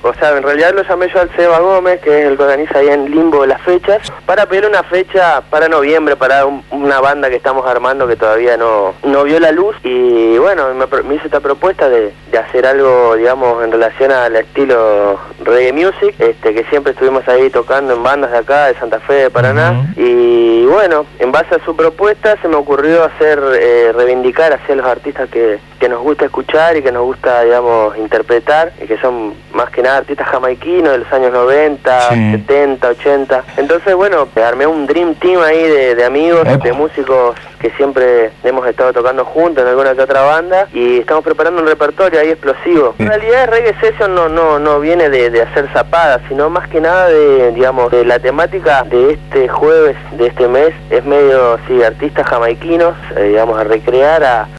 o sea, en realidad lo llamé yo al Seba Gómez, que es el que organiza ahí en Limbo las fechas, para pedir una fecha para noviembre, para una banda que estamos armando que todavía no vio la luz, y bueno, me hizo esta propuesta de hacer algo, digamos, en relación al estilo reggae music, que siempre estuvimos ahí tocando en bandas de acá, de Santa Fe, de Paraná, y bueno, en base a su propuesta se me ocurrió hacer, reivindicar hacia los artistas que nos gusta escuchar y que nos gusta, digamos, interpretar, y que son más que nada artistas jamaiquinos de los años 90, 70, 80. Entonces, bueno, armé un dream team ahí de amigos, de músicos que siempre hemos estado tocando juntos en alguna que otra banda, y estamos preparando un repertorio ahí explosivo. En realidad el Reggae Session no viene de hacer zapadas, sino más que nada digamos, de la temática de este jueves, de este mes, es medio, sí, artistas jamaiquinos, digamos, a recrear